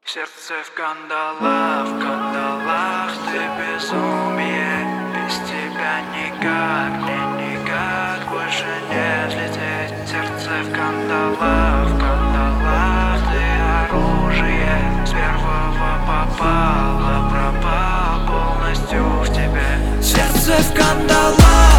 Сердце в кандалах, ты безумие. Без тебя никак, мне никак больше не взлететь. Сердце в кандалах, ты оружие. С первого попало, пропал полностью в тебе. Сердце в кандалах,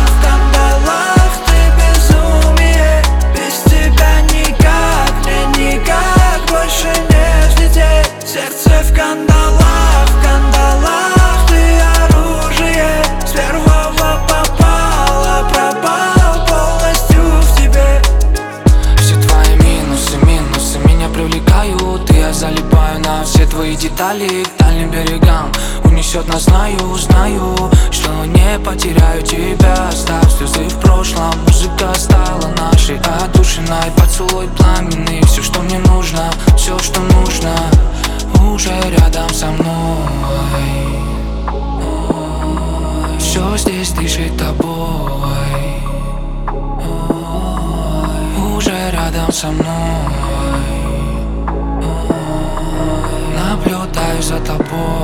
ты безумие. Без тебя никак, мне никак больше не взлететь. Сердце в кандалах, ты оружие. С первого попало, пропал полностью в тебе. Все твои минусы меня привлекают. И я залипаю на все твои детали к дальним берегам. Унесет нас, знаю, что не потеряю тебя. Оставь слезы в прошлом, музыка стала нашей отдушиной. Поцелуй пламенный, все, что мне нужно, все, что нужно уже рядом со мной. Все здесь дышит тобой, уже рядом со мной. Наблюдаю за тобой.